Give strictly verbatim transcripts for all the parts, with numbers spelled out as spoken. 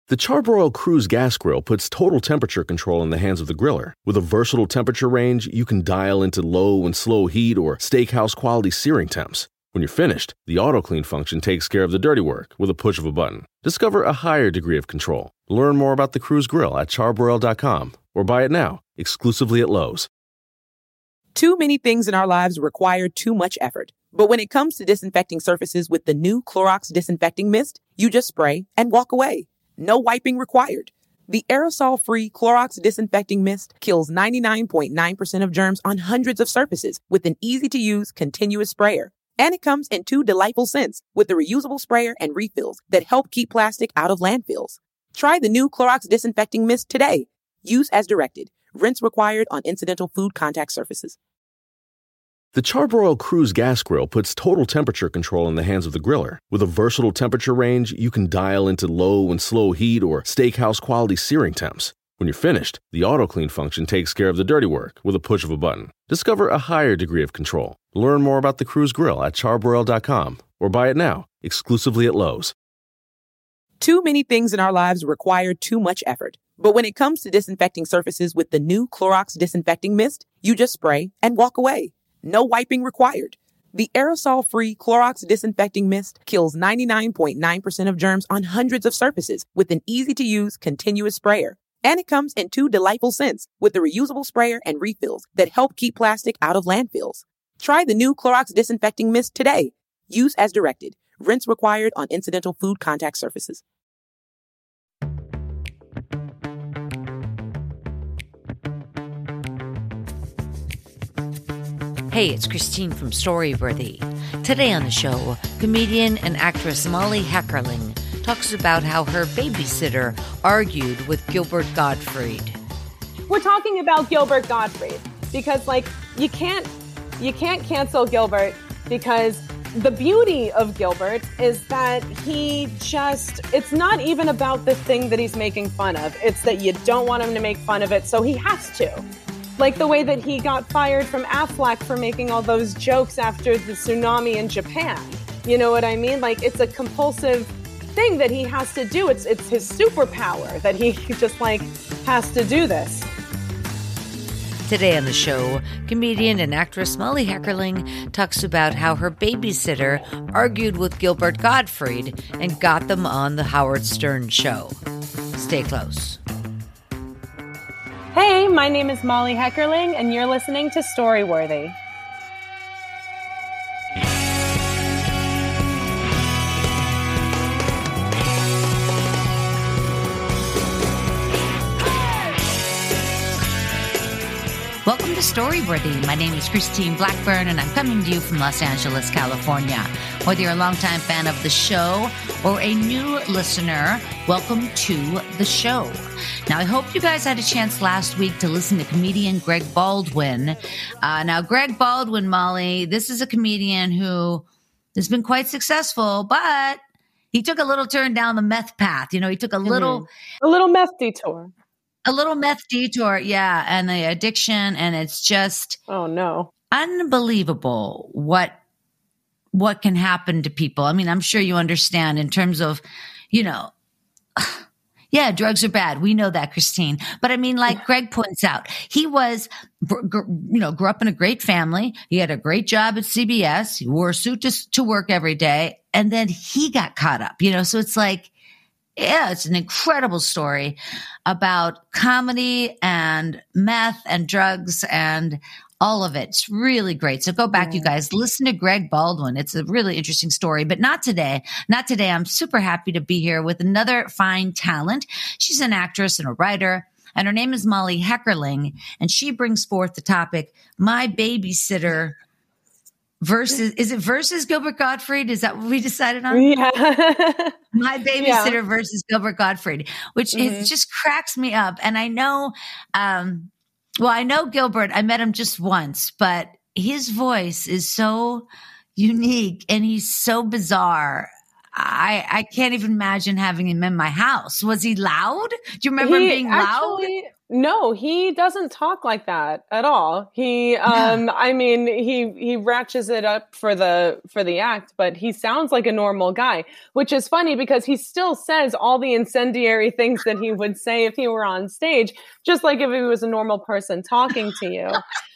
The Charbroil Cruise Gas Grill puts total temperature control in the hands of the griller. With a versatile temperature range, you can dial into low and slow heat or steakhouse quality searing temps. When you're finished, the auto-clean function takes care of the dirty work with a push of a button. Discover a higher degree of control. Learn more about the Cruise Grill at charbroil dot com or buy it now, exclusively at Lowe's. Too many things in our lives require too much effort. But when it comes to disinfecting surfaces with the new Clorox Disinfecting Mist, you just spray and walk away. No wiping required. The aerosol-free Clorox Disinfecting Mist kills ninety-nine point nine percent of germs on hundreds of surfaces with an easy-to-use continuous sprayer. And it comes in two delightful scents with the reusable sprayer and refills that help keep plastic out of landfills. Try the new Clorox Disinfecting Mist today. Use as directed. Rinse required on incidental food contact surfaces. The Charbroil Cruise Gas Grill puts total temperature control in the hands of the griller. With a versatile temperature range, you can dial into low and slow heat or steakhouse quality searing temps. When you're finished, the auto-clean function takes care of the dirty work with a push of a button. Discover a higher degree of control. Learn more about the Cruise Grill at charbroil dot com or buy it now, exclusively at Lowe's. Too many things in our lives require too much effort. But when it comes to disinfecting surfaces with the new Clorox Disinfecting Mist, you just spray and walk away. No wiping required. The aerosol-free Clorox Disinfecting Mist kills ninety-nine point nine percent of germs on hundreds of surfaces with an easy-to-use continuous sprayer. And it comes in two delightful scents with the reusable sprayer and refills that help keep plastic out of landfills. Try the new Clorox Disinfecting Mist today. Use as directed. Rinse required on incidental food contact surfaces. Hey, it's Christine from Storyworthy. Today on the show, comedian and actress Molly Heckerling talks about how her babysitter argued with Gilbert Gottfried. We're talking about Gilbert Gottfried because, like, you can't you can't cancel Gilbert because the beauty of Gilbert is that he just, it's not even about the thing that he's making fun of. It's that you don't want him to make fun of it, so he has to. Like the way that he got fired from Aflac for making all those jokes after the tsunami in Japan. You know what I mean? Like, it's a compulsive thing that he has to do. It's it's his superpower that he just, like, has to do this. Today on the show, comedian and actress Molly Heckerling talks about how her babysitter argued with Gilbert Gottfried and got them on the Howard Stern show. Stay close. Hey, my name is Molly Heckerling, and you're listening to Storyworthy. Welcome to Storyworthy. My name is Christine Blackburn, and I'm coming to you from Los Angeles, California. Whether you're a longtime fan of the show or a new listener, welcome to the show. Now, I hope you guys had a chance last week to listen to comedian Greg Baldwin. Uh, now, Greg Baldwin, Molly, this is a comedian who has been quite successful, but he took a little turn down the meth path. You know, he took a little... Mm-hmm. A little meth detour. A little meth detour, yeah, and the addiction, and it's just oh no, unbelievable what what can happen to people. I mean, I'm sure you understand in terms of, you know, yeah, drugs are bad. We know that, Christine. But I mean, like Greg points out, he was, you know, grew up in a great family. He had a great job at C B S. He wore a suit to, to work every day, and then he got caught up. You know, so it's like. Yeah, it's an incredible story about comedy and meth and drugs and all of it. It's really great. So go back, yeah. You guys, listen to Greg Baldwin. It's a really interesting story, but not today. Not today. I'm super happy to be here with another fine talent. She's an actress and a writer, and her name is Molly Heckerling, and she brings forth the topic, My Babysitter Versus, is it versus Gilbert Gottfried? Is that what we decided on? Yeah. My Babysitter yeah. versus Gilbert Gottfried, which mm-hmm. is, just cracks me up. And I know, um, well, I know Gilbert, I met him just once, but his voice is so unique and he's so bizarre. I, I can't even imagine having him in my house. Was he loud? Do you remember he him being actually, loud? No, he doesn't talk like that at all. He, um, I mean, he, he ratchets it up for the, for the act, but he sounds like a normal guy, which is funny because he still says all the incendiary things that he would say if he were on stage, just like if he was a normal person talking to you.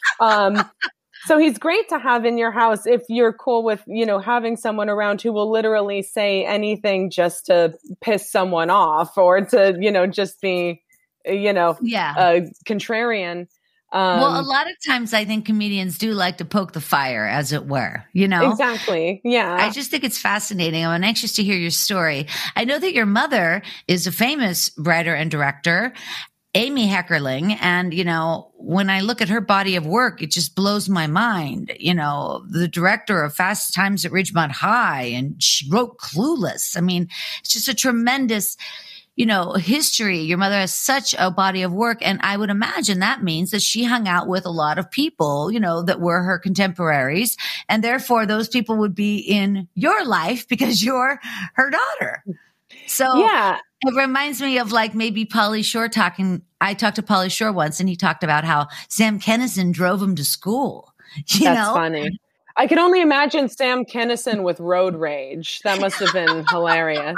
Um, so he's great to have in your house if you're cool with, you know, having someone around who will literally say anything just to piss someone off or to, you know, just be, you know, yeah, uh, contrarian. Um, well, a lot of times I think comedians do like to poke the fire, as it were, you know? Exactly. Yeah. I just think it's fascinating. I'm anxious to hear your story. I know that your mother is a famous writer and director, Amy Heckerling. And, you know, when I look at her body of work, it just blows my mind. You know, the director of Fast Times at Ridgemont High, and she wrote Clueless. I mean, it's just a tremendous, you know, history. Your mother has such a body of work. And I would imagine that means that she hung out with a lot of people, you know, that were her contemporaries. And therefore those people would be in your life because you're her daughter. So yeah, it reminds me of like maybe Pauly Shore talking. I talked to Pauly Shore once and he talked about how Sam Kinison drove him to school. You that's know? funny. I can only imagine Sam Kinison with road rage. That must have been hilarious.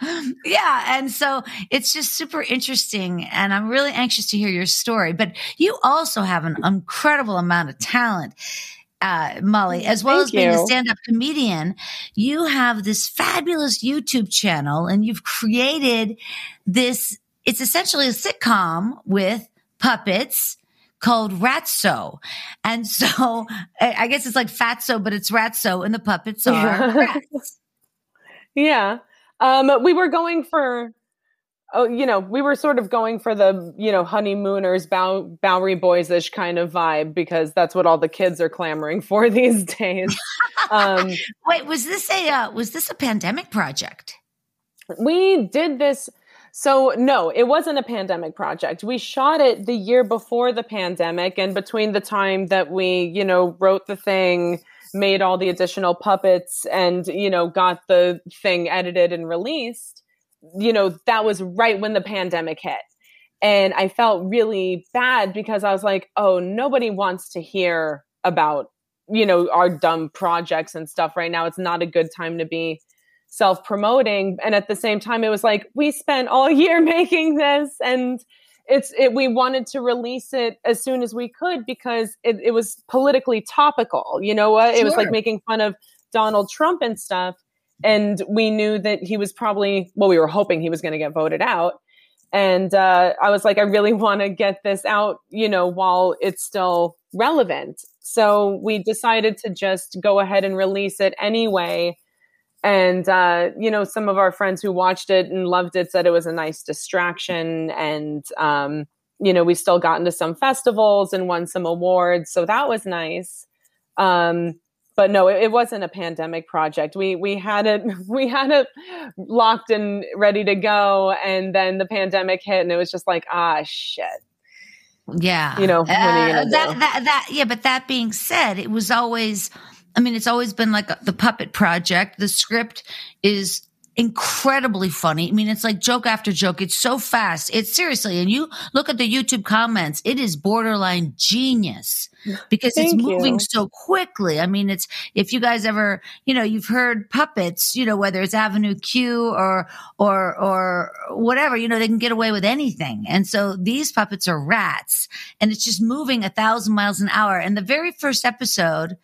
Yeah. And so it's just super interesting. And I'm really anxious to hear your story. But you also have an incredible amount of talent, uh, Molly, as well Thank as being you. a stand-up comedian. You have this fabulous YouTube channel and you've created this, it's essentially a sitcom with puppets called Ratso. And so I guess it's like Fatso, but it's Ratso and the puppets are rats. Yeah. Um, we were going for, oh, you know, we were sort of going for the, you know, honeymooners, Bow, Bowery Boys-ish kind of vibe because that's what all the kids are clamoring for these days. Um, Wait, was this a, uh, was this a pandemic project? we did this. So no, it wasn't a pandemic project. We shot it the year before the pandemic. And between the time that we, you know, wrote the thing, made all the additional puppets and, you know, got the thing edited and released, you know, that was right when the pandemic hit. And I felt really bad because I was like, oh, nobody wants to hear about, you know, our dumb projects and stuff right now. It's not a good time to be self-promoting. And at the same time, it was like, we spent all year making this and it's, it, we wanted to release it as soon as we could because it, it was politically topical. You know what? It Sure. was like making fun of Donald Trump and stuff. And we knew that he was probably, well, we were hoping he was going to get voted out. And uh, I was like, I really want to get this out, you know, while it's still relevant. So we decided to just go ahead and release it anyway. And, uh, you know, some of our friends who watched it and loved it said it was a nice distraction. And, um, you know, we still got into some festivals and won some awards. So that was nice. Um, but no, it, it wasn't a pandemic project. We, we had it, we had it locked and ready to go. And then the pandemic hit and it was just like, ah, shit. Yeah. You know, what are you uh, gonna that, do? that, that, yeah. But that being said, it was always, I mean, it's always been like a, the puppet project. The script is incredibly funny. I mean, it's like joke after joke. It's so fast. It's seriously, and you look at the YouTube comments, it is borderline genius because it's Thank moving you. so quickly. I mean, it's, if you guys ever, you know, you've heard puppets, you know, whether it's Avenue Q or, or, or whatever, you know, they can get away with anything. And so these puppets are rats and it's just moving a thousand miles an hour. And the very first episode,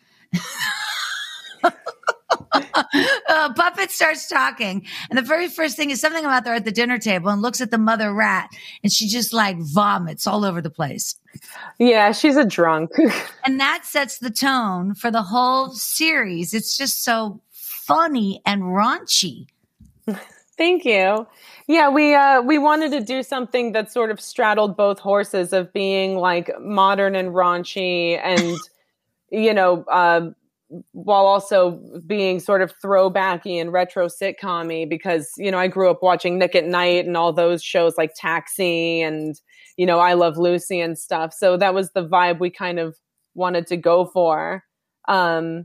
uh, Puppet starts talking, and the very first thing is something about they're at the dinner table and looks at the mother rat, and she just like vomits all over the place. Yeah, she's a drunk. And that sets the tone for the whole series. It's just so funny and raunchy. Thank you. Yeah, we uh, we wanted to do something that sort of straddled both horses of being like modern and raunchy and, you know, uh, while also being sort of throwbacky and retro sitcom-y because, you know, I grew up watching Nick at Night and all those shows like Taxi and, you know, I Love Lucy and stuff. So that was the vibe we kind of wanted to go for. Um,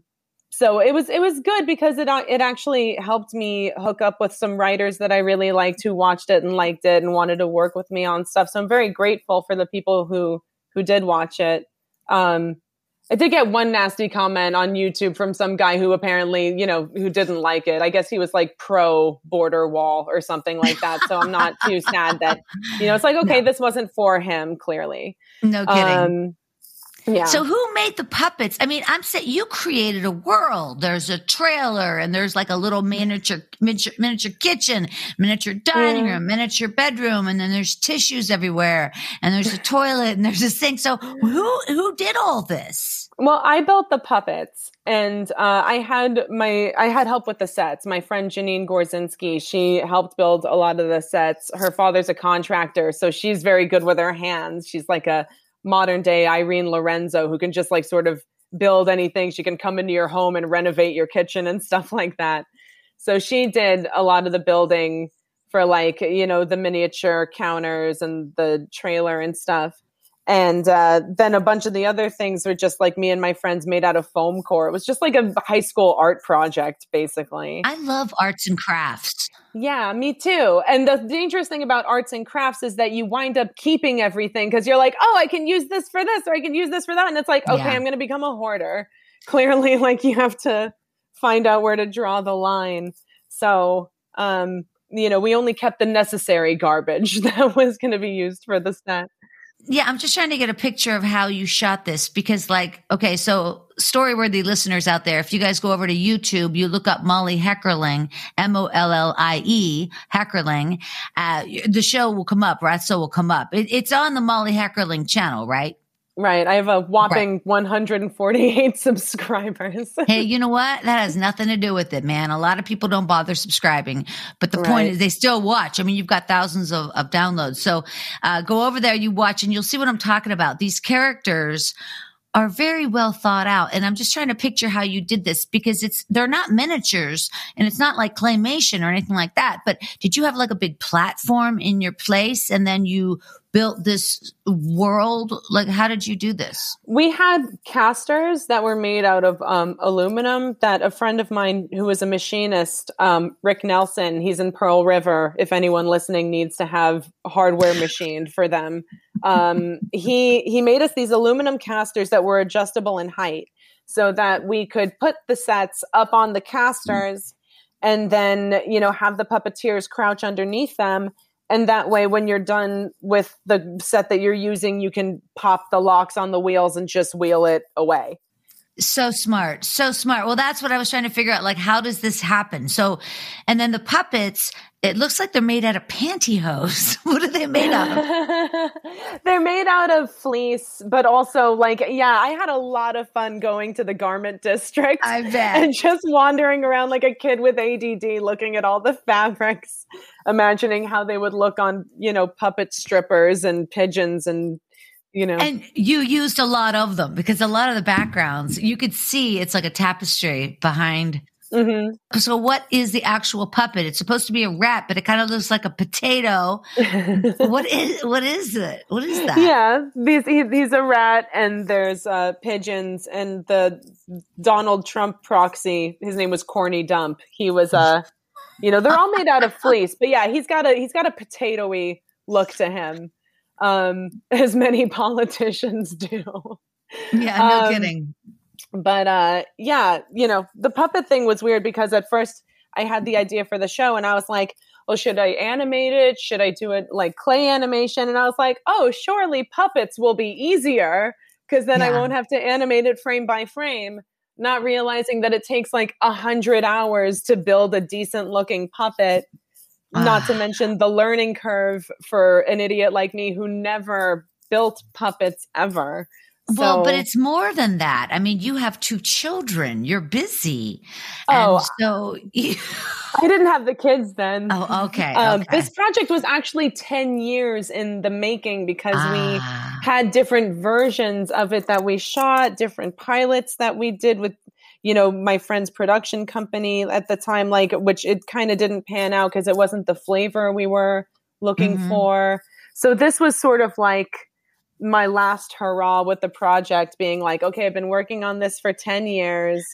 so it was it was good because it it actually helped me hook up with some writers that I really liked who watched it and liked it and wanted to work with me on stuff. So I'm very grateful for the people who who did watch it. Um, I did get one nasty comment on YouTube from some guy who apparently, you know, who didn't like it. I guess he was like pro border wall or something like that. So I'm not too sad that, you know, it's like, okay, no. This wasn't for him, clearly. No kidding. Um, yeah. So who made the puppets? I mean, I'm saying you created a world. There's a trailer and there's like a little miniature, miniature, miniature kitchen, miniature dining mm. room, miniature bedroom. And then there's tissues everywhere and there's a toilet and there's a sink. So who, who did all this? Well, I built the puppets and, uh, I had my, I had help with the sets. My friend Janine Gorzinski, she helped build a lot of the sets. Her father's a contractor, so she's very good with her hands. She's like a modern day Irene Lorenzo who can just like sort of build anything. She can come into your home and renovate your kitchen and stuff like that. So she did a lot of the building for like, you know, the miniature counters and the trailer and stuff. And uh, then a bunch of the other things were just like me and my friends made out of foam core. It was just like a high school art project, basically. I love arts and crafts. Yeah, me too. And the dangerous thing about arts and crafts is that you wind up keeping everything because you're like, oh, I can use this for this or I can use this for that. And it's like, okay, yeah. I'm going to become a hoarder. Clearly, like you have to find out where to draw the line. So, um, you know, we only kept the necessary garbage that was going to be used for the set. Yeah, I'm just trying to get a picture of how you shot this because like, okay, so story-worthy listeners out there, if you guys go over to YouTube, you look up Mollie Heckerling, M O L L I E, Heckerling, uh, the show will come up, right? So will come up. It, it's on the Mollie Heckerling channel, right? Right. I have a whopping right. one hundred forty-eight subscribers. Hey, you know what? That has nothing to do with it, man. A lot of people don't bother subscribing, but the right. point is they still watch. I mean, you've got thousands of, of downloads. So uh, go over there, you watch, and you'll see what I'm talking about. These characters are very well thought out. And I'm just trying to picture how you did this because it's, they're not miniatures and it's not like claymation or anything like that. But did you have like a big platform in your place and then you built this world? Like, how did you do this? We had casters that were made out of um, aluminum that a friend of mine who was a machinist, um, Rick Nelson, he's in Pearl River. If anyone listening needs to have hardware machined for them. Um, he, he made us these aluminum casters that were adjustable in height so that we could put the sets up on the casters and then, you know, have the puppeteers crouch underneath them. And that way, when you're done with the set that you're using, you can pop the locks on the wheels and just wheel it away. So smart. So smart. Well, that's what I was trying to figure out. Like, how does this happen? So, and then the puppets, it looks like they're made out of pantyhose. What are they made out of? They're made out of fleece, but also like, yeah, I had a lot of fun going to the garment district. I bet. And just wandering around like a kid with A D D, looking at all the fabrics, imagining how they would look on, you know, puppet strippers and pigeons and, you know. And you used a lot of them because a lot of the backgrounds, you could see it's like a tapestry behind. Mm-hmm. So what is the actual puppet? It's supposed to be a rat, but it kind of looks like a potato. What is, what is it? What is that? Yeah, he's, he, he's a rat and there's uh, pigeons and the Donald Trump proxy, his name was Corny Dump. He was, uh, you know, they're all made out of fleece, but yeah, he's got a, he's got a potato-y look to him. Um, as many politicians do. Yeah, no um, kidding. But uh, yeah, you know, the puppet thing was weird because at first I had the idea for the show and I was like, well, should I animate it? Should I do it like clay animation? And I was like, oh, surely puppets will be easier because then yeah. I won't have to animate it frame by frame, not realizing that it takes like a hundred hours to build a decent looking puppet. Not to mention the learning curve for an idiot like me who never built puppets ever. So, well, but it's more than that. I mean, you have two children. You're busy. Oh, and so you- I didn't have the kids then. Oh, okay, um, okay. This project was actually ten years in the making because ah. we had different versions of it that we shot, different pilots that we did with, you know, my friend's production company at the time, like, which it kind of didn't pan out because it wasn't the flavor we were looking mm-hmm. for. So this was sort of like my last hurrah with the project being like, okay, I've been working on this for ten years.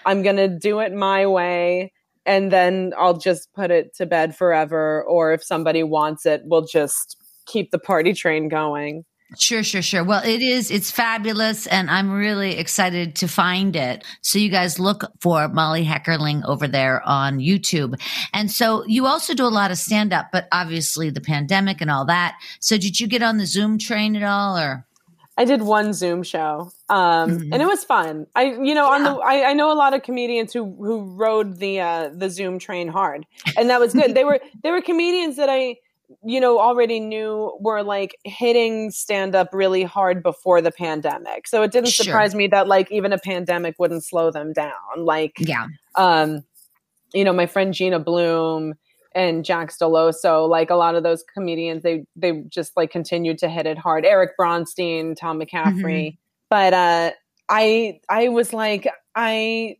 I'm going to do it my way. And then I'll just put it to bed forever. Or if somebody wants it, we'll just keep the party train going. Sure, sure, sure. Well, it is, it's fabulous. And I'm really excited to find it. So you guys look for Molly Heckerling over there on YouTube. And so you also do a lot of stand up, but obviously the pandemic and all that. So did you get on the Zoom train at all, or? I did one Zoom show, um, mm-hmm. and it was fun. I, you know, yeah. on the, I, I know a lot of comedians who, who rode the, uh, the Zoom train hard, and that was good. They were, they were comedians that I, you know, already knew were like hitting stand up really hard before the pandemic. So it didn't sure. surprise me that like even a pandemic wouldn't slow them down. Like, yeah. um, you know, my friend Gina Bloom and Jack Steloso, like a lot of those comedians, they they just like continued to hit it hard. Eric Bronstein, Tom McCaffrey. Mm-hmm. But uh, I I was like, I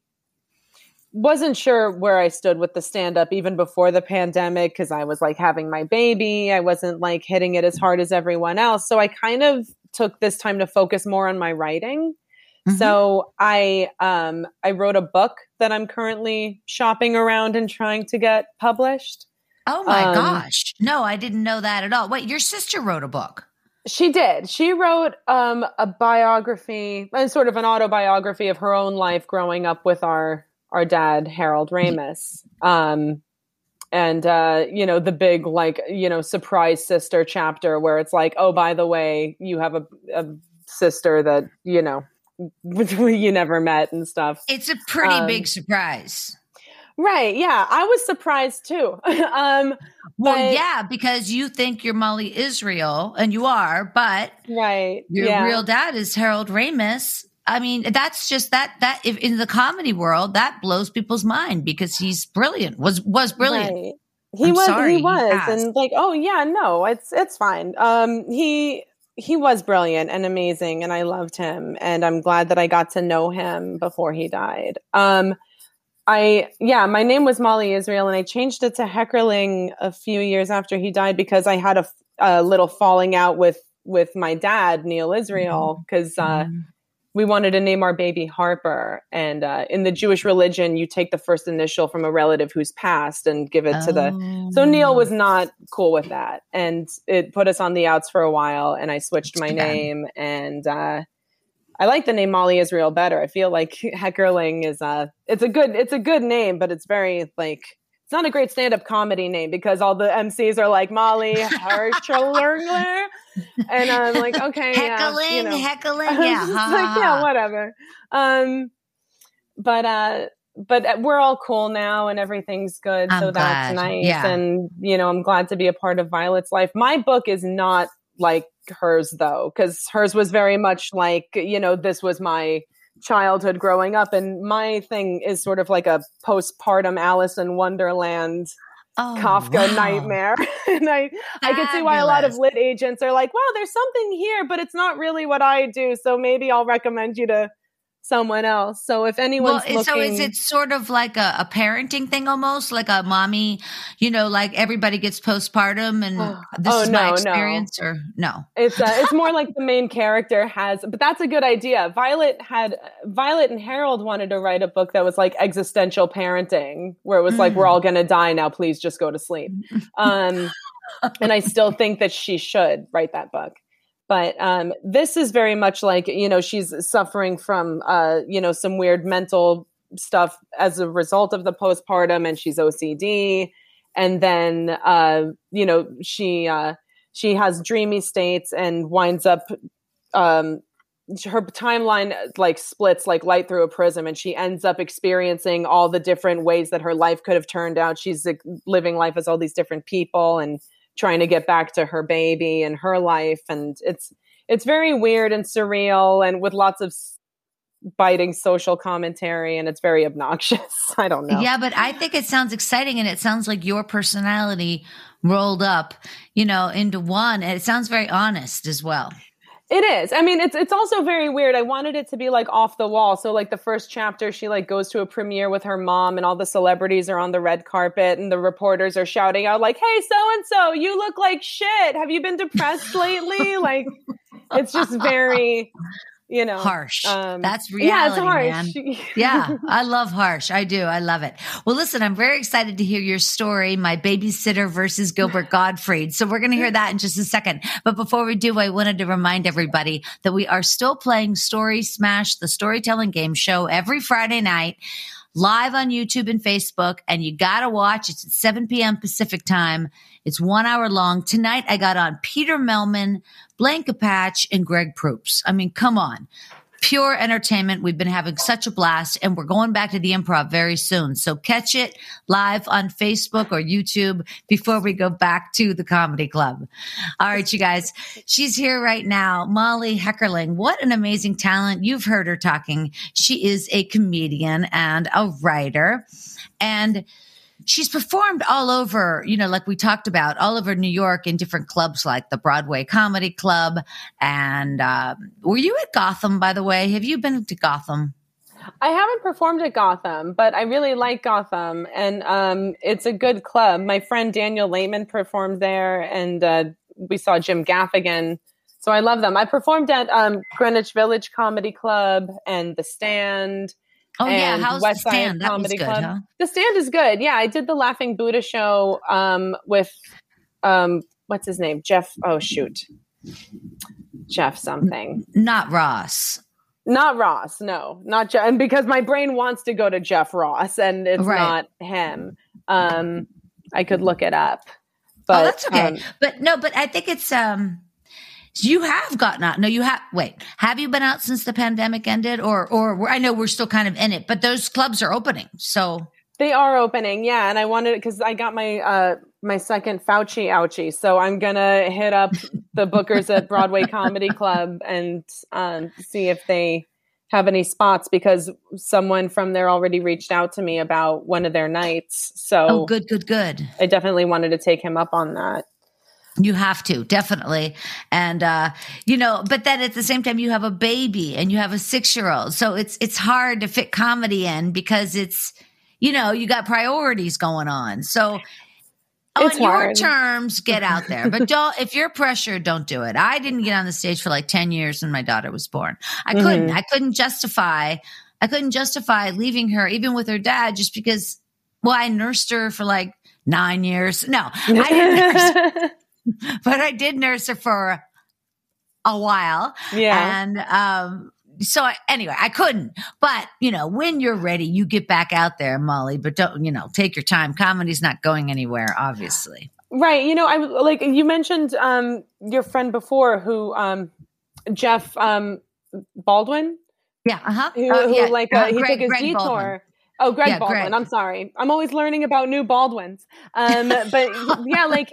wasn't sure where I stood with the stand-up even before the pandemic, because I was like having my baby. I wasn't like hitting it as hard as everyone else. So I kind of took this time to focus more on my writing. Mm-hmm. So I um, I wrote a book that I'm currently shopping around and trying to get published. Oh my um, gosh. No, I didn't know that at all. Wait, your sister wrote a book. She did. She wrote um, a biography and sort of an autobiography of her own life growing up with our our dad, Harold Ramis. Um, and, uh, you know, the big, like, you know, surprise sister chapter where it's like, oh, by the way, you have a, a sister that, you know, you never met and stuff. It's a pretty um, big surprise. Right. Yeah. I was surprised too. um, well, but, yeah, because you think you're Molly Israel and you are, but right. your yeah. real dad is Harold Ramis. I mean, that's just that, that if in the comedy world, that blows people's mind because he's brilliant, was, was brilliant. Right. He I'm was, sorry, he was. he and like, oh yeah, no, it's, it's fine. Um, he, he was brilliant and amazing and I loved him and I'm glad that I got to know him before he died. Um, I, yeah, my name was Molly Israel and I changed it to Heckerling a few years after he died because I had a, a little falling out with, with my dad, Neil Israel, because, uh, mm-hmm. we wanted to name our baby Harper. And uh, in the Jewish religion, you take the first initial from a relative who's passed and give it oh. to the... So Neil was not cool with that. And it put us on the outs for a while. And I switched my name. And uh, I like the name Molly Israel better. I feel like Heckerling is a... It's a good, it's a good name, but it's very like... It's not a great stand-up comedy name because all the M Cs are like Molly Hirschlergler. And I'm like, okay, heckling, yeah, you know. heckling, yeah, ha, like, ha, yeah, whatever. Um, but uh, but we're all cool now, and everything's good, I'm so glad. that's nice. Yeah. And you know, I'm glad to be a part of Violet's life. My book is not like hers though, because hers was very much like, you know, this was my childhood growing up, and my thing is sort of like a postpartum Alice in Wonderland. Oh, Kafka wow. nightmare. And I, I can see why a lot of lit agents are like, wow, there's something here, but it's not really what I do. So maybe I'll recommend you to someone else. So if anyone's well, looking... So is it sort of like a, a parenting thing almost? Like a mommy, you know, like everybody gets postpartum and this oh, is no, my experience no. or no? It's uh, it's more like the main character has, but that's a good idea. Violet had, Violet and Harold wanted to write a book that was like existential parenting, where it was mm. like, we're all going to die now, please just go to sleep. Um, and I still think that she should write that book. But um, this is very much like, you know, she's suffering from, uh, you know, some weird mental stuff as a result of the postpartum, and she's O C D. And then, uh, you know, she uh, she has dreamy states and winds up, um, her timeline like splits like light through a prism, and she ends up experiencing all the different ways that her life could have turned out. She's like, living life as all these different people and trying to get back to her baby and her life. And it's, it's very weird and surreal and with lots of biting social commentary, and it's very obnoxious. I don't know. Yeah, but I think it sounds exciting, and it sounds like your personality rolled up, you know, into one. And it sounds very honest as well. It is. I mean, it's it's also very weird. I wanted it to be like off the wall. So like the first chapter, she like goes to a premiere with her mom and all the celebrities are on the red carpet and the reporters are shouting out like, hey, so-and-so, you look like shit. Have you been depressed lately? Like, it's just very, you know, harsh. Um, That's reality, yeah, it's harsh. man. Yeah, I love harsh. I do. I love it. Well, listen, I'm very excited to hear your story, My Babysitter versus Gilbert Gottfried. So we're going to hear that in just a second. But before we do, I wanted to remind everybody that we are still playing Story Smash, the storytelling game show, every Friday night, live on YouTube and Facebook, and you got to watch. It's at seven p.m. Pacific time. It's one hour long. Tonight, I got on Peter Melman, Blaine Capatch, and Greg Proops. I mean, come on. Pure entertainment. We've been having such a blast, and we're going back to the Improv very soon. So catch it live on Facebook or YouTube before we go back to the Comedy Club. All right, you guys. She's here right now. Molly Heckerling. What an amazing talent. You've heard her talking. She is a comedian and a writer, and she's performed all over, you know, like we talked about, all over New York in different clubs like the Broadway Comedy Club. And uh, were you at Gotham, by the way? Have you been to Gotham? I haven't performed at Gotham, but I really like Gotham. And um, it's a good club. My friend Daniel Lehman performed there, and uh, we saw Jim Gaffigan. So I love them. I performed at um, Greenwich Village Comedy Club and The Stand. Oh, yeah. How's West The Side Stand? That was Comedy good, Club. huh? The Stand is good. Yeah, I did the Laughing Buddha show um, with, um, what's his name? Jeff. Oh, shoot. Jeff something. Not Ross. Not Ross. No, not Jeff. And because my brain wants to go to Jeff Ross, and it's Right. not him. Um, I could look it up. But, oh, that's okay. um, but no, but I think it's, um, you have gotten out. No, you have, wait, have you been out since the pandemic ended? Or, or I know we're still kind of in it, but those clubs are opening. So they are opening. Yeah. And I wanted, cause I got my, uh, my second Fauci ouchie. So I'm going to hit up the bookers at Broadway Comedy Club and, um, see if they have any spots, because someone from there already reached out to me about one of their nights. So oh, good, good, good. I definitely wanted to take him up on that. You have to, definitely. And, uh, you know, but then at the same time, you have a baby and you have a six-year-old. So it's, it's hard to fit comedy in because it's, you know, you got priorities going on. So It's on your hard. terms, get out there. But don't, if you're pressured, don't do it. I didn't get on the stage for like ten years when my daughter was born. I couldn't, Mhm. I couldn't justify, I couldn't justify leaving her even with her dad just because, well, I nursed her for like nine years. No, I didn't nurse but I did nurse her for a while. Yeah. And, um, so I, anyway, I couldn't, but you know, when you're ready, you get back out there, Molly, but don't, you know, take your time. Comedy's not going anywhere, obviously. Right. You know, I like you mentioned um, your friend before who, um, Jeff um, Baldwin, Yeah. Uh-huh. who, Uh, who yeah. like uh, Uh, he Greg- took his Greg detour. Baldwin. Oh, Greg Yeah, Baldwin. Greg. I'm sorry. I'm always learning about new Baldwins. Um, but yeah, like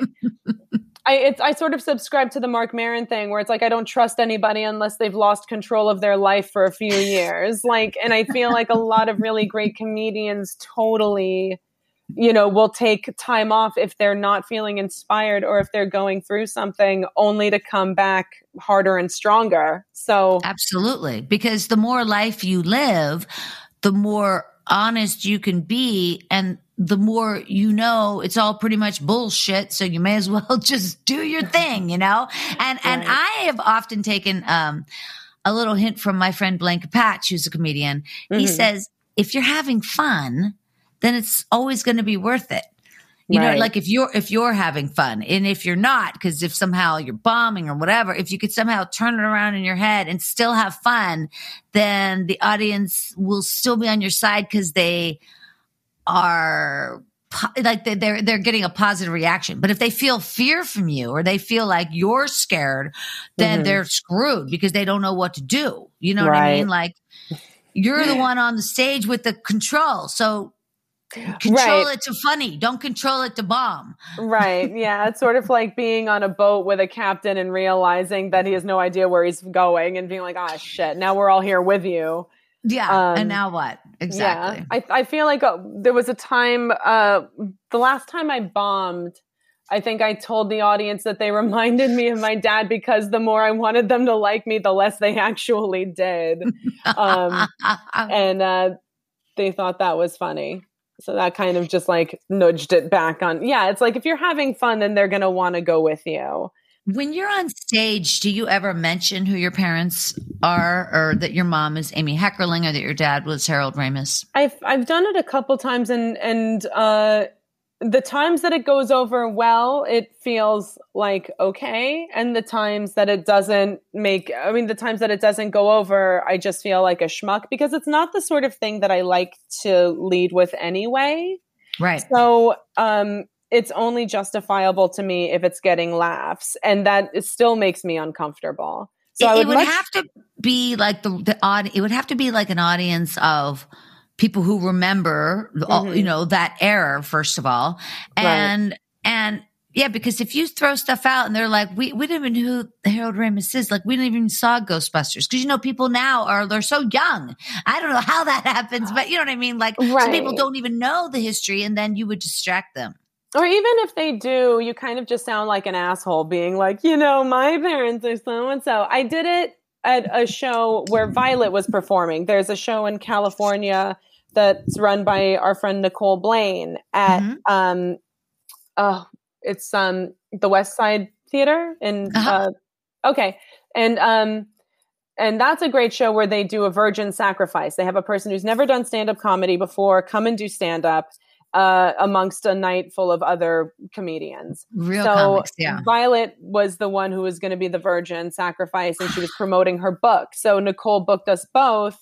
I, it's, I sort of subscribe to the Mark Maron thing where it's like, I don't trust anybody unless they've lost control of their life for a few years. Like, and I feel like a lot of really great comedians totally, you know, will take time off if they're not feeling inspired or if they're going through something, only to come back harder and stronger. So Absolutely. Because the more life you live, the more honest you can be, and the more you know it's all pretty much bullshit. So you may as well just do your thing, you know? And, and Right. I have often taken, um, a little hint from my friend Blaine Capatch, who's a comedian. He Mhm. says, if you're having fun, then it's always going to be worth it. You know, Right. like if you're, if you're having fun, and if you're not, because if somehow you're bombing or whatever, if you could somehow turn it around in your head and still have fun, then the audience will still be on your side because they are po- like they- they're, they're getting a positive reaction. But if they feel fear from you or they feel like you're scared, then Mhm. they're screwed because they don't know what to do. You know what I Right. mean? Like you're the one on the stage with the control. So control Right. it to funny. Don't control it to bomb. Right. Yeah. It's sort of like being on a boat with a captain and realizing that he has no idea where he's going and being like, ah, shit, now we're all here with you. Yeah. Um, and now what? Exactly. Yeah. I, I feel like uh, there was a time, uh, the last time I bombed, I think I told the audience that they reminded me of my dad because the more I wanted them to like me, the less they actually did. Um, and uh, they thought that was funny. So that kind of just like nudged it back on. Yeah, it's like if you're having fun, then they're going to want to go with you. When you're on stage, do you ever mention who your parents are, or that your mom is Amy Heckerling, or that your dad was Harold Ramis? I've I've done it a couple times, and and uh, the times that it goes over well, it feels like okay, and the times that it doesn't make, I mean, the times that it doesn't go over, I just feel like a schmuck, because it's not the sort of thing that I like to lead with anyway. Right. So, um. It's only justifiable to me if it's getting laughs, and that it still makes me uncomfortable. So it, I would, it would much- have to be like the the odd. It would have to be like an audience of people who remember, mm-hmm. you know, that era first of all, and right. and yeah, because if you throw stuff out and they're like, we we didn't even know who Harold Ramis is, like we didn't even saw Ghostbusters, because you know people now are they're so young. I don't know how that happens, but you know what I mean. Like right. some people don't even know the history, and then you would distract them. Or even if they do, you kind of just sound like an asshole being like, you know, my parents are so-and-so. I did it at a show where Violet was performing. There's a show in California that's run by our friend Nicole Blaine at, mm-hmm. um, oh, it's um the West Side Theater. in uh-huh. uh, okay. And, um, and that's a great show where they do a virgin sacrifice. They have a person who's never done stand-up comedy before come and do stand-up. Uh, amongst a night full of other comedians. Real so comics, yeah. Violet was the one who was going to be the virgin sacrifice, and she was promoting her book. So Nicole booked us both.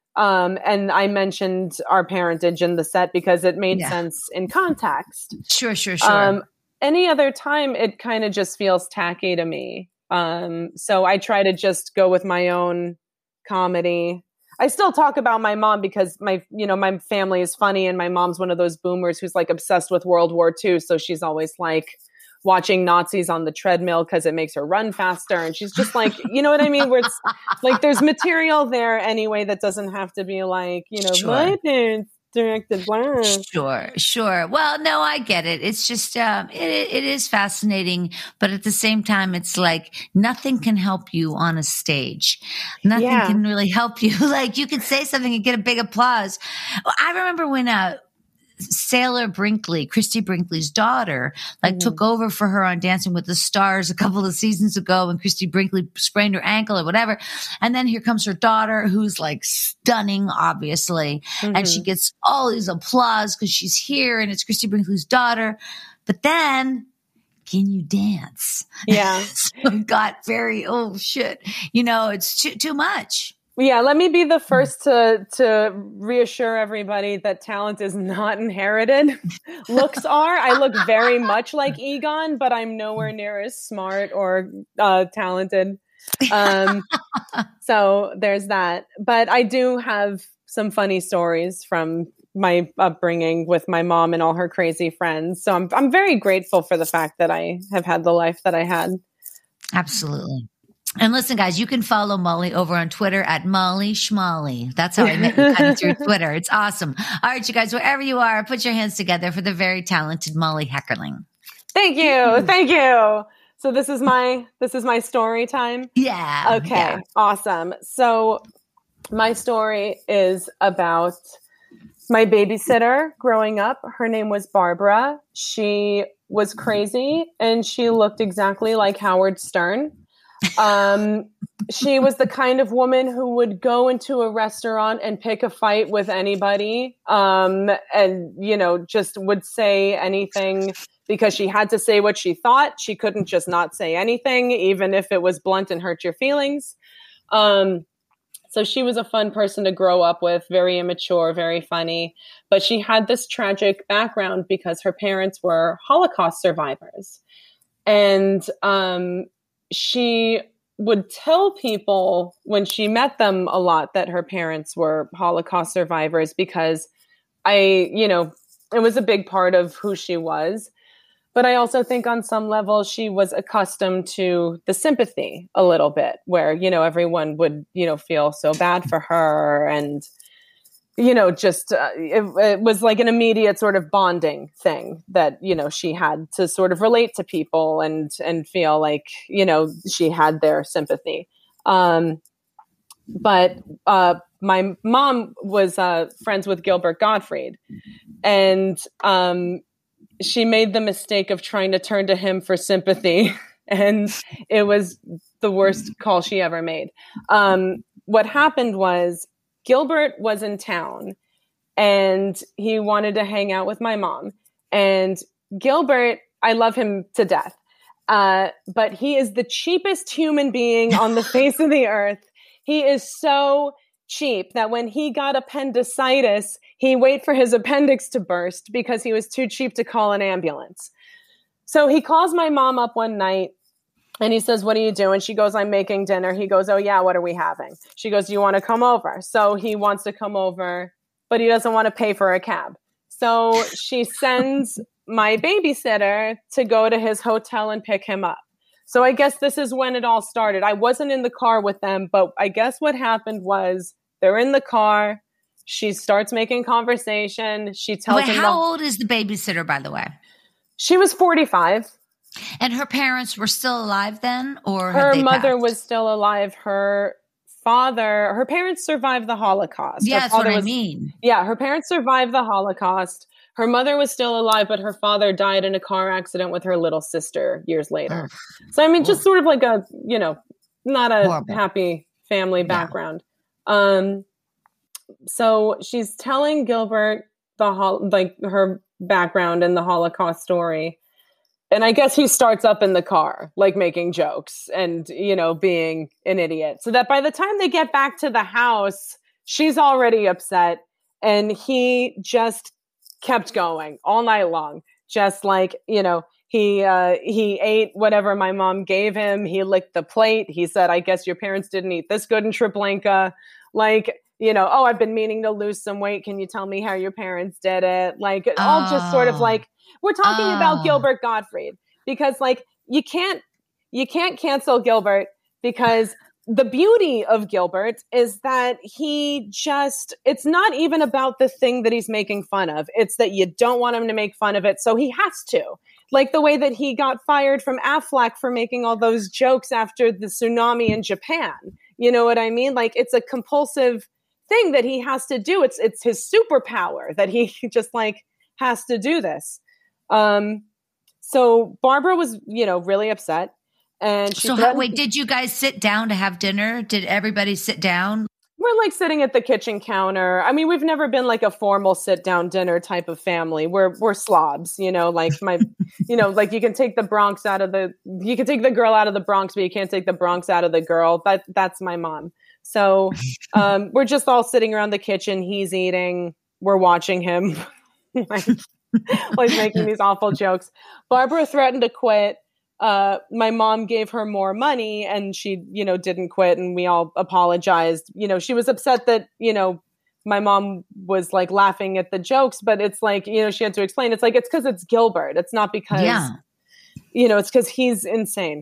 Um, and I mentioned our parentage in the set because it made yeah. sense in context. Sure, sure, sure. Um, any other time, it kind of just feels tacky to me. Um, so I try to just go with my own comedy. I still talk about my mom because my, you know, my family is funny, and my mom's one of those boomers who's like obsessed with World War Two. So she's always like watching Nazis on the treadmill because it makes her run faster. And she's just like, you know what I mean? Where it's like, there's material there anyway that doesn't have to be like, you know, sure. my parents directed wow. Sure, sure. Well, no, I get it. It's just, um, it, it is fascinating, but at the same time, it's like nothing can help you on a stage. Nothing yeah. can really help you. Like you could say something and get a big applause. I remember when, uh, Sailor Brinkley, Christy Brinkley's daughter, like mm-hmm. took over for her on Dancing with the Stars a couple of seasons ago when Christy Brinkley sprained her ankle or whatever. And then here comes her daughter, who's like stunning, obviously. Mm-hmm. And she gets all these applause because she's here and it's Christy Brinkley's daughter. But then, can you dance? Yeah. So it got very, oh shit. You know, it's too, too much. Yeah, let me be the first to to reassure everybody that talent is not inherited. Looks are. I look very much like Egon, but I'm nowhere near as smart or uh, talented. Um, so there's that. But I do have some funny stories from my upbringing with my mom and all her crazy friends. So I'm I'm very grateful for the fact that I have had the life that I had. Absolutely. And listen, guys, you can follow Molly over on Twitter at Molly Schmolly. That's how I met you kind of through Twitter. It's awesome. All right, you guys, wherever you are, put your hands together for the very talented Molly Heckerling. Thank you. Thank you. So this is my this is my story time. Yeah. Okay. Yeah. Awesome. So my story is about my babysitter growing up. Her name was Barbara. She was crazy and she looked exactly like Howard Stern. Um, she was the kind of woman who would go into a restaurant and pick a fight with anybody. Um, and, you know, just would say anything because she had to say what she thought. She couldn't just not say anything, even if it was blunt and hurt your feelings. Um, so she was a fun person to grow up with, very immature, very funny. But she had this tragic background because her parents were Holocaust survivors. And, um, she would tell people when she met them a lot that her parents were Holocaust survivors because I, you know, it was a big part of who she was. But I also think on some level she was accustomed to the sympathy a little bit where, you know, everyone would, you know, feel so bad for her and, you know, just uh, it, it was like an immediate sort of bonding thing that, you know, she had to sort of relate to people and and feel like, you know, she had their sympathy. Um, but uh, my mom was uh, friends with Gilbert Gottfried, and um, she made the mistake of trying to turn to him for sympathy And it was the worst call she ever made. Um, what happened was Gilbert was in town and he wanted to hang out with my mom. And Gilbert, I love him to death. Uh, but he is the cheapest human being on the face of the earth. He is so cheap that when he got appendicitis, he waited for his appendix to burst because he was too cheap to call an ambulance. So he calls my mom up one night and he says, "What are you doing?" She goes, "I'm making dinner." He goes, "Oh yeah, what are we having?" She goes, "Do you want to come over?" So he wants to come over, but he doesn't want to pay for a cab. So she sends my babysitter to go to his hotel and pick him up. So I guess this is when it all started. I wasn't in the car with them, but I guess what happened was they're in the car. She starts making conversation. She tells Wait, him. How the, old is the babysitter, by the way? She was forty-five. And her parents were still alive then? Or her had they mother passed? was still alive. Her father, her parents survived the Holocaust. Yeah, Her that's what father I was- mean. Yeah, her parents survived the Holocaust. Her mother was still alive, but her father died in a car accident with her little sister years later. Ugh. So, I mean, just sort of like a, you know, not a Horrible. happy family background. Um, so she's telling Gilbert the hol- like her background and the Holocaust story. And I guess he starts up in the car, like making jokes and, you know, being an idiot. So that by the time they get back to the house, she's already upset. And he just kept going all night long. Just like, you know, he uh, he ate whatever my mom gave him. He licked the plate. He said, "I guess your parents didn't eat this good in Treblinka." Like, you know, "Oh, I've been meaning to lose some weight. Can you tell me how your parents did it?" Like, all just sort of Oh. like, we're talking Oh. about Gilbert Gottfried because like you can't you can't cancel Gilbert because the beauty of Gilbert is that he just, it's not even about the thing that he's making fun of. It's that you don't want him to make fun of it. So he has to. Like the way that he got fired from Aflac for making all those jokes after the tsunami in Japan. You know what I mean? Like it's a compulsive thing that he has to do. It's, it's his superpower that he just like has to do this. Um, so Barbara was, you know, really upset. And she So, how, threatened- wait, did you guys sit down to have dinner? Did everybody sit down? We're like sitting at the kitchen counter. I mean, we've never been like a formal sit down dinner type of family. We're we're slobs, you know, like my, you know, like you can take the Bronx out of the, you can take the girl out of the Bronx, but you can't take the Bronx out of the girl. That that's my mom. So um, we're just all sitting around the kitchen. He's eating. We're watching him, like, like making these awful jokes. Barbara threatened to quit. Uh, my mom gave her more money and she, you know, didn't quit and we all apologized. You know, she was upset that, you know, my mom was like laughing at the jokes, but it's like, you know, she had to explain. It's like, it's because it's Gilbert. It's not because, Yeah. you know, it's because he's insane.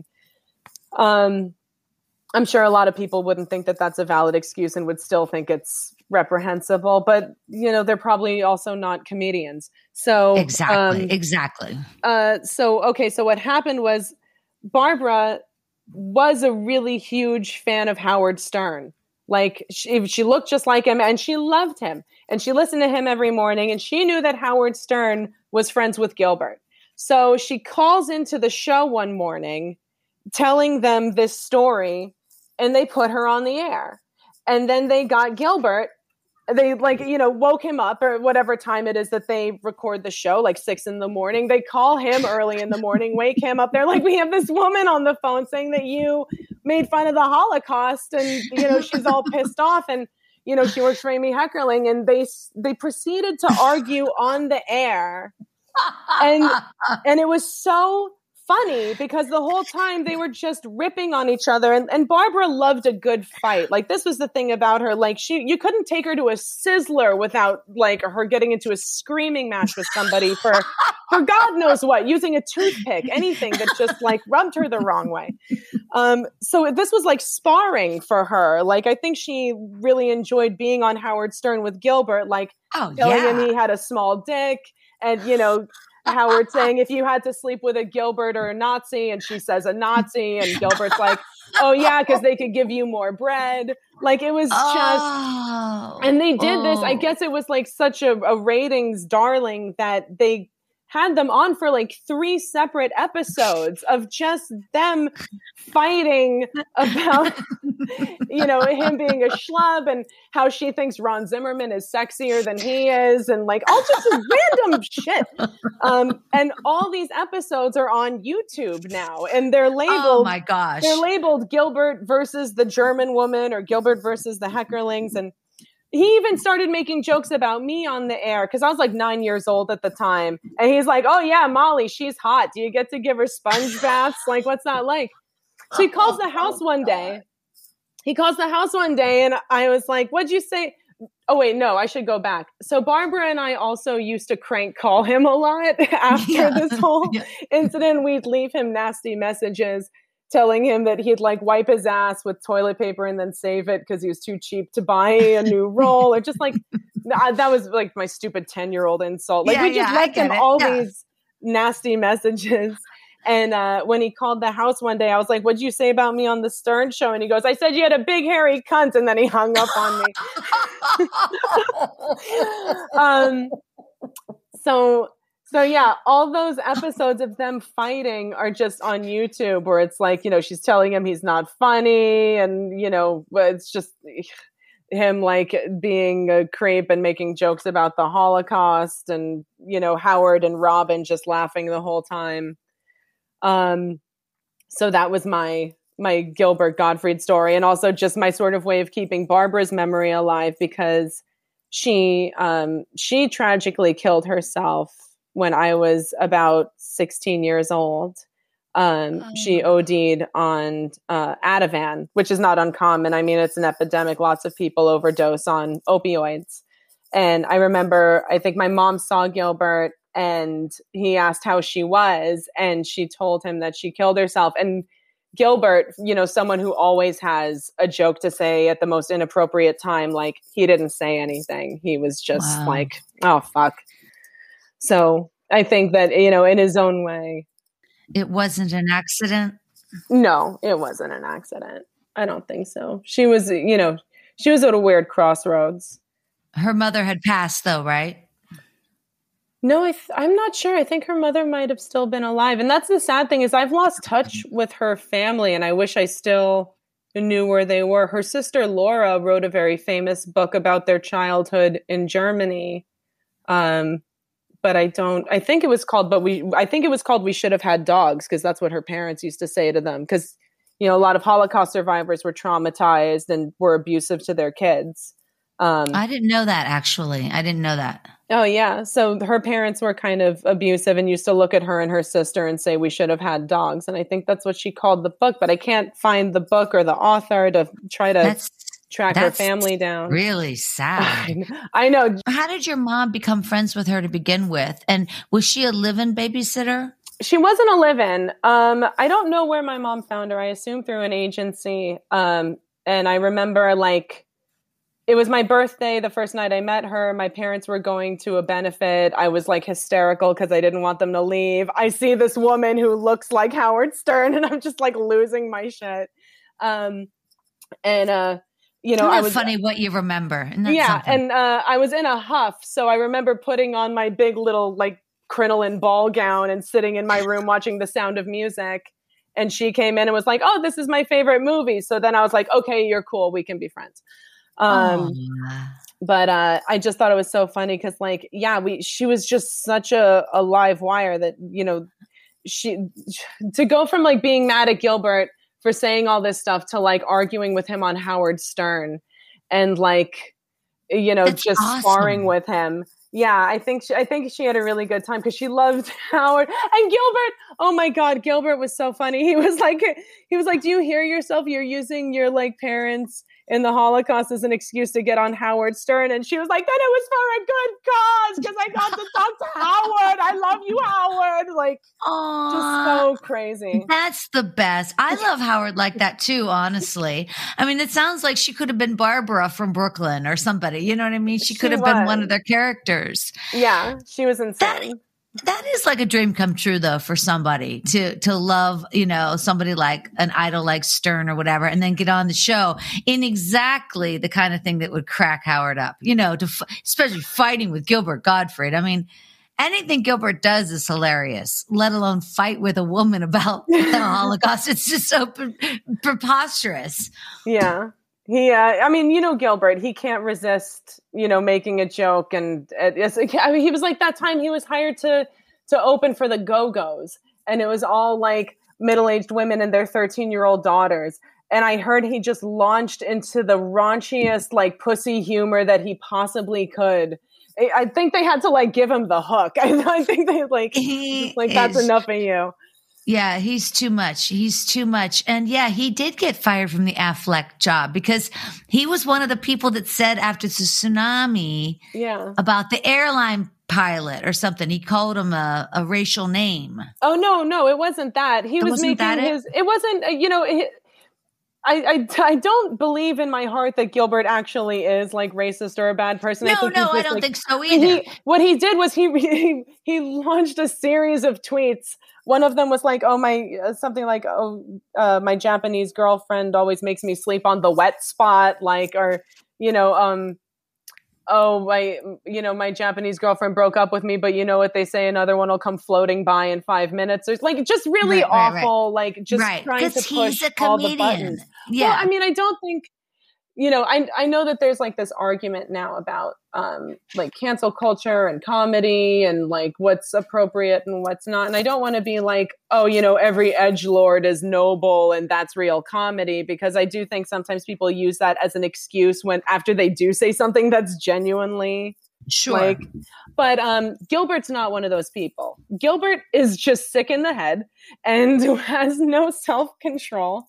Um, I'm sure a lot of people wouldn't think that that's a valid excuse and would still think it's reprehensible, but you know, they're probably also not comedians. So Exactly. um, exactly. uh, so, okay. So what happened was Barbara was a really huge fan of Howard Stern. Like she, she looked just like him and she loved him and she listened to him every morning and she knew that Howard Stern was friends with Gilbert. So she calls into the show one morning telling them this story and they put her on the air. And then they got Gilbert. They like, you know, woke him up or whatever time it is that they record the show, like six in the morning. They call him early in the morning, wake him up. They're like, we have this woman on the phone saying that you made fun of the Holocaust and, you know, she's all pissed off. And, you know, she works for Amy Heckerling. And they, they proceeded to argue on the air. And, and it was so funny because the whole time they were just ripping on each other and, and Barbara loved a good fight. Like this was the thing about her. Like she, you couldn't take her to a Sizzler without like her getting into a screaming match with somebody for, for God knows what, using a toothpick, anything that just like rubbed her the wrong way. Um, so this was like sparring for her. Like, I think she really enjoyed being on Howard Stern with Gilbert, like Oh, telling yeah. him he had a small dick and, you know, Howard saying if you had to sleep with a Gilbert or a Nazi, and she says a Nazi, and Gilbert's like, oh yeah, because they could give you more bread. Like it was just, Oh, and they did this. I oh. guess it was like such a, a ratings darling that they had them on for like three separate episodes of just them fighting about, you know, him being a schlub and how she thinks Ron Zimmerman is sexier than he is, and like all just random shit. Um, and all these episodes are on YouTube now, and they're labeled. Oh my gosh! They're labeled Gilbert versus the German woman or Gilbert versus the Heckerlings, and he even started making jokes about me on the air because I was like nine years old at the time. And he's like, oh, yeah, Molly, she's hot. Do you get to give her sponge baths? Like, what's that like? So he calls the house one day. He calls the house one day. And I was like, what'd you say? Oh, wait, no, I should go back. So Barbara and I also used to crank call him a lot after yeah. this whole yeah. incident. We'd leave him nasty messages telling him that he'd like wipe his ass with toilet paper and then save it because he was too cheap to buy a new roll. Or just like, that was like my stupid ten year old insult. Like yeah, we just yeah, left him it. all yeah. these nasty messages. And uh, when he called the house one day, I was like, what'd you say about me on the Stern Show? And he goes, I said you had a big hairy cunt. And then he hung up on me. um, so, So yeah, all those episodes of them fighting are just on YouTube where it's like, you know, she's telling him he's not funny and, you know, it's just him like being a creep and making jokes about the Holocaust and, you know, Howard and Robin just laughing the whole time. Um, so that was my, my Gilbert Gottfried story, and also just my sort of way of keeping Barbara's memory alive because she, um, she tragically killed herself when I was about sixteen years old. Um, oh. She O D'd on uh, Ativan, which is not uncommon. I mean, it's an epidemic. Lots of people overdose on opioids. And I remember, I think my mom saw Gilbert and he asked how she was. And she told him that she killed herself. And Gilbert, you know, someone who always has a joke to say at the most inappropriate time, like he didn't say anything. He was just wow. like, oh, fuck. So I think that, you know, in his own way. It wasn't an accident? No, it wasn't an accident. I don't think so. She was, you know, she was at a weird crossroads. Her mother had passed though, right? No, I th- I'm not sure. I think her mother might have still been alive. And that's the sad thing is I've lost touch with her family and I wish I still knew where they were. Her sister Laura wrote a very famous book about their childhood in Germany. Um, But I don't, I think it was called, but we, I think it was called We Should Have Had Dogs, because that's what her parents used to say to them. Because, you know, a lot of Holocaust survivors were traumatized and were abusive to their kids. Um, I didn't know that, actually. I didn't know that. Oh, yeah. So her parents were kind of abusive and used to look at her and her sister and say, we should have had dogs. And I think that's what she called the book. But I can't find the book or the author to try to that's- track That's her family down. Really sad. I know. How did your mom become friends with her to begin with? And was she a live-in babysitter? She wasn't a live-in. Um, I don't know where my mom found her. I assume through an agency. Um, and I remember like, it was my birthday the first night I met her. My parents were going to a benefit. I was like hysterical because I didn't want them to leave. I see this woman who looks like Howard Stern and I'm just like losing my shit. Um, and, uh, You know, Isn't that I was funny what you remember. Yeah. Something? And uh, I was in a huff. So I remember putting on my big little like crinoline ball gown and sitting in my room watching The Sound of Music. And she came in and was like, oh, this is my favorite movie. So then I was like, okay, you're cool. We can be friends. Um, oh. But uh, I just thought it was so funny because like, yeah, we she was just such a, a live wire that, you know, she to go from like being mad at Gilbert for saying all this stuff to like arguing with him on Howard Stern and like, you know, That's just awesome. sparring with him. Yeah, I think she, I think she had a really good time because she loved Howard and Gilbert. Oh my God, Gilbert was so funny. He was like, he was like, do you hear yourself? You're using your like parents in the Holocaust as an excuse to get on Howard Stern. And she was like, then it was for a good cause because I got to talk to Howard. I love you, Howard. Like, Aww, just so crazy. That's the best. I love Howard like that too, honestly. I mean, it sounds like she could have been Barbara from Brooklyn or somebody. You know what I mean? She could she have was. been one of their characters. Yeah, she was insane. That, That is like a dream come true though for somebody to, to love, you know, somebody like an idol like Stern or whatever, and then get on the show in exactly the kind of thing that would crack Howard up, you know, to, especially fighting with Gilbert Gottfried. I mean, anything Gilbert does is hilarious, let alone fight with a woman about the Holocaust. It's just so pre- preposterous. Yeah. He, uh, I mean, you know, Gilbert, he can't resist, you know, making a joke. And it's, I mean, he was like that time he was hired to, to open for the Go-Go's, and it was all like middle-aged women and their thirteen year old daughters. And I heard he just launched into the raunchiest, like, pussy humor that he possibly could. I, I think they had to like give him the hook. I, I think they like, He like, that's is- enough of you. Yeah, he's too much. He's too much. And yeah, he did get fired from the Affleck job because he was one of the people that said after the tsunami Yeah. about the airline pilot or something. He called him a, a racial name. Oh, no, no, it wasn't that. He It was wasn't making that it? his, it wasn't, uh, you know, it, I, I, I don't believe in my heart that Gilbert actually is like racist or a bad person. I No, think no, he's I just, don't like, think so either. He, what he did was he, he he launched a series of tweets. One of them was like, "Oh my," uh, something like, "Oh, uh, my Japanese girlfriend always makes me sleep on the wet spot," like, or you know, um, "Oh, my, you know, my Japanese girlfriend broke up with me, but you know what they say, another one will come floating by in five minutes." It's like just really Right, right, right. awful, like just Right, trying to 'cause push he's a all the comedian. buttons. Yeah. Well, I mean, I don't think. You know, I I know that there's like this argument now about um, like cancel culture and comedy and like what's appropriate and what's not. And I don't want to be like, oh, you know, every edgelord is noble and that's real comedy, because I do think sometimes people use that as an excuse when after they do say something that's genuinely Sure. like. But um, Gilbert's not one of those people. Gilbert is just sick in the head and has no self-control.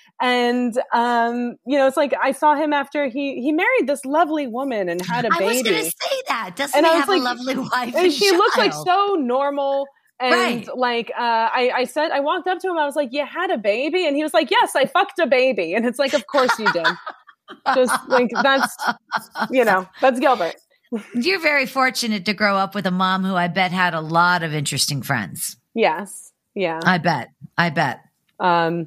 And, um, you know, it's like I saw him after he, he married this lovely woman and had a baby. I was going to say that. Doesn't And he I was have like- a lovely wife? And she child? looks like so normal. And Right. like, uh, I, I said, I walked up to him. I was like, you had a baby? And he was like, yes, I fucked a baby. And it's like, of course you did. Just like, that's, you know, that's Gilbert. You're very fortunate to grow up with a mom who I bet had a lot of interesting friends. Yes. Yeah. I bet. I bet. Um,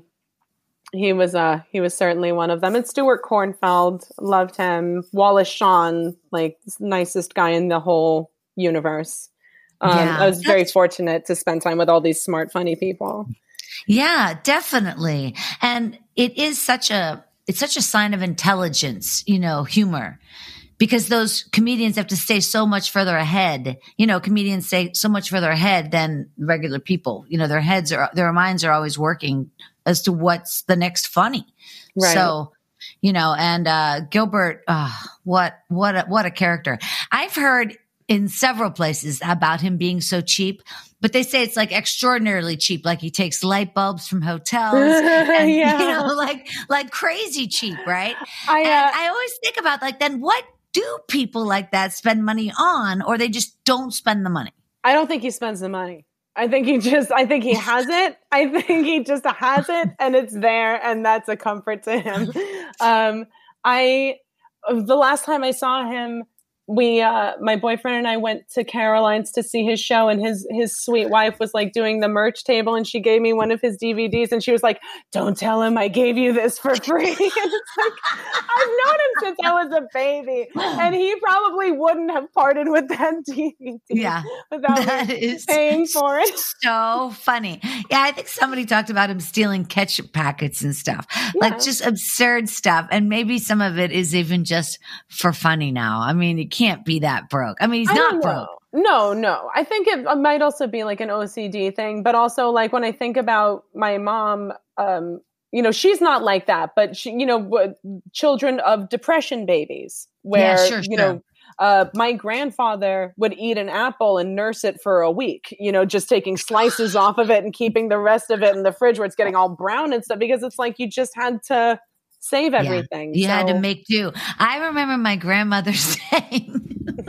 he was, uh, he was certainly one of them. And Stuart Kornfeld, loved him. Wallace Shawn, like nicest guy in the whole universe. Um, Yeah. I was very That's- fortunate to spend time with all these smart, funny people. Yeah, definitely. And it is such a, it's such a sign of intelligence, you know, humor, because those comedians have to stay so much further ahead. You know, comedians stay so much further ahead than regular people. You know, their heads are, their minds are always working as to what's the next funny. Right. So, you know, and, uh, Gilbert, uh, what, what, a, what a character. I've heard in several places about him being so cheap, but they say it's like extraordinarily cheap. Like he takes light bulbs from hotels and, Yeah. you know, like, like crazy cheap, right? I, And uh, I always think about like, then what do people like that spend money on, or they just don't spend the money? I don't think he spends the money. I think he just, I think he has it. I think he just has it and it's there and that's a comfort to him. Um, I, the last time I saw him, we, uh, my boyfriend and I went to Caroline's to see his show, and his, his sweet wife was like doing the merch table, and she gave me one of his D V Ds and she was like, don't tell him I gave you this for free. And it's like, I've known him since I was a baby, and he probably wouldn't have parted with that D V D Yeah. without That me is paying for it. so funny. Yeah, I think somebody talked about him stealing ketchup packets and stuff, like just absurd stuff. And maybe some of it is even just for funny now. I mean, it can't be that broke. I mean, he's I not don't broke. know. No, no. I think it might also be like an O C D thing, but also like when I think about my mom, um, you know, she's not like that, but she, you know, w- children of depression babies, where, Yeah, sure, you sure. know, uh, my grandfather would eat an apple and nurse it for a week, you know, just taking slices off of it and keeping the rest of it in the fridge where it's getting all brown and stuff, because it's like you just had to save everything. You had to So- make do. I remember my grandmother saying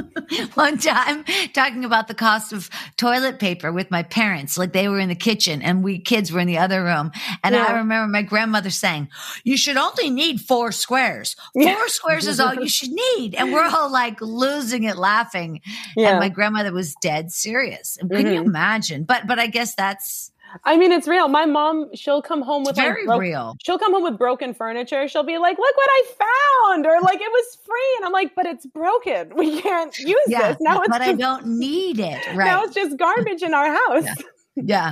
one time, talking about the cost of toilet paper with my parents, like they were in the kitchen and we kids were in the other room. And Yeah. I remember my grandmother saying, you should only need four squares. Four Yeah. squares is all you should need. And we're all like losing it laughing. Yeah. And my grandmother was dead serious. Can you Mhm. imagine? But, but I guess that's, I mean, it's real. My mom, she'll come home with It's very like, bro- real. she'll come home with broken furniture. She'll be like, look what I found. Or like, it was free. And I'm like, but it's broken. We can't use Yeah, this. Now it's but just, I don't need it. Right. now it's just garbage in our house. Yeah. Yeah.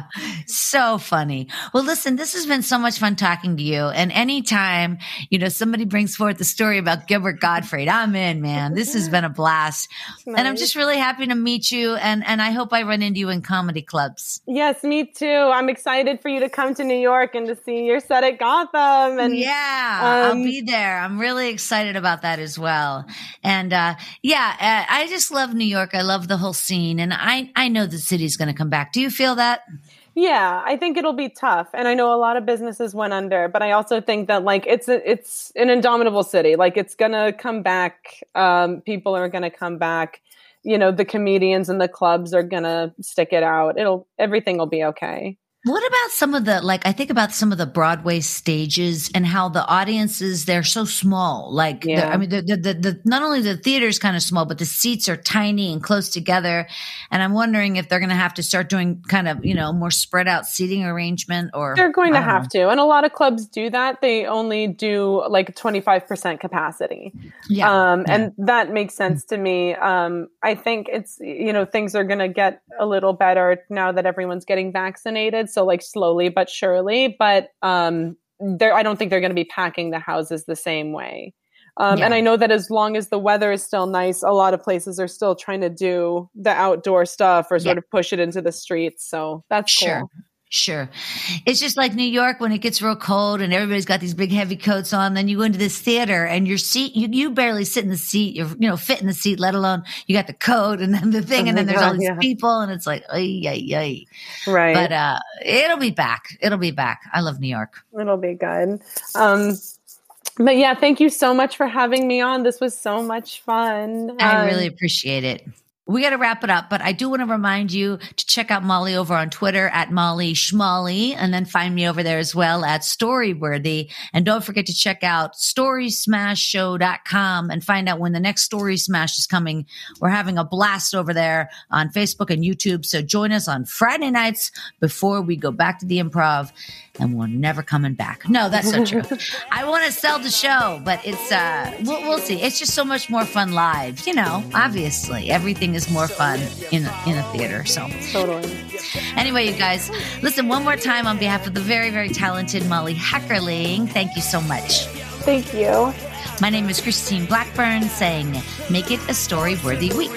So funny. Well, listen, this has been so much fun talking to you. And anytime, you know, somebody brings forth the story about Gilbert Gottfried, I'm in, man. This has been a blast. Nice. And I'm just really happy to meet you. And, and I hope I run into you in comedy clubs. Yes, me too. I'm excited for you to come to New York and to see your set at Gotham. And yeah, um, I'll be there. I'm really excited about that as well. And, uh, yeah, uh, I just love New York. I love the whole scene. And I, I know the city's going to come back. Do you feel that? Yeah, I think it'll be tough. And I know a lot of businesses went under, but I also think that like it's a, it's an indomitable city. Like it's going to come back. Um, people are going to come back. You know, the comedians and the clubs are going to stick it out. It'll, everything will be okay. What about some of the, like, I think about some of the Broadway stages and how the audiences, they're so small. Like, Yeah. I mean, the, the, the, the, not only the theater's kind of small, but the seats are tiny and close together. And I'm wondering if they're going to have to start doing kind of, you know, more spread out seating arrangement or. They're going to I don't have know. to. And a lot of clubs do that. They only do like twenty-five percent capacity. Yeah. Um, yeah. And that makes sense to me. Um, I think it's, you know, things are going to get a little better now that everyone's getting vaccinated. So like slowly but surely, but um, there, I don't think they're going to be packing the houses the same way. Um, Yeah. And I know that as long as the weather is still nice, a lot of places are still trying to do the outdoor stuff or sort Yeah. of push it into the streets. So that's Sure. cool. Sure. It's just like New York when it gets real cold and everybody's got these big heavy coats on. Then you go into this theater and your seat, you, you barely sit in the seat, you're, you know, fit in the seat, let alone you got the coat and then the thing. Oh and then my there's all God, these yeah. people and it's like, ay, ay, ay. Right. But, uh, it'll be back. It'll be back. I love New York. It'll be good. Um, but yeah, thank you so much for having me on. This was so much fun. I Um, really appreciate it. We got to wrap it up, but I do want to remind you to check out Molly over on Twitter at Molly Schmolly, and then find me over there as well at Storyworthy. And don't forget to check out story smash show dot com and find out when the next Story Smash is coming. We're having a blast over there on Facebook and YouTube. So join us on Friday nights before we go back to the Improv, and we're never coming back. No, that's not true. I want to sell the show, but it's, uh, we'll, we'll see. It's just so much more fun live. You know, obviously everything is more fun in a, in a theater. So Totally. anyway, you guys, listen one more time on behalf of the very, very talented Molly Heckerling. Thank you so much. Thank you. My name is Christine Blackburn saying, make it a story-worthy week.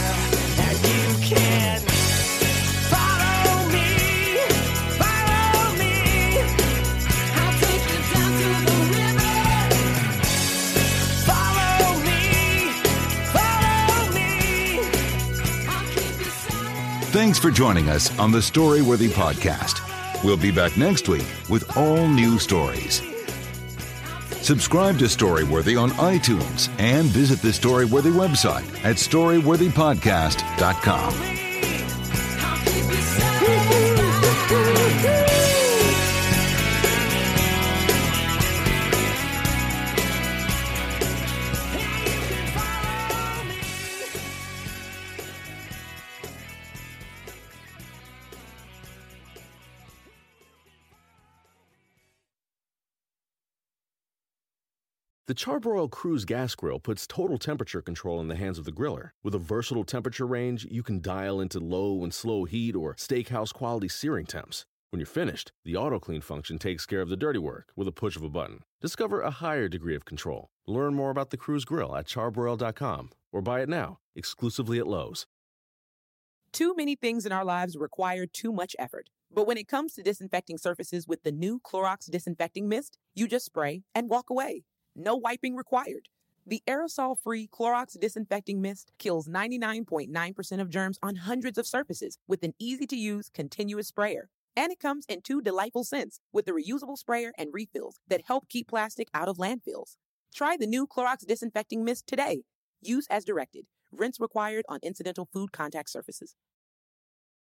Thanks for joining us on the Storyworthy podcast. We'll be back next week with all new stories. Subscribe to Storyworthy on iTunes and visit the Storyworthy website at storyworthy podcast dot com. The Charbroil Cruise Gas Grill puts total temperature control in the hands of the griller. With a versatile temperature range, you can dial into low and slow heat or steakhouse quality searing temps. When you're finished, the auto-clean function takes care of the dirty work with a push of a button. Discover a higher degree of control. Learn more about the Cruise Grill at charbroil dot com or buy it now, exclusively at Lowe's. Too many things in our lives require too much effort. But when it comes to disinfecting surfaces with the new Clorox Disinfecting Mist, you just spray and walk away. No wiping required. The aerosol-free Clorox Disinfecting Mist kills ninety-nine point nine percent of germs on hundreds of surfaces with an easy-to-use continuous sprayer. And it comes in two delightful scents with a reusable sprayer and refills that help keep plastic out of landfills. Try the new Clorox Disinfecting Mist today. Use as directed. Rinse required on incidental food contact surfaces.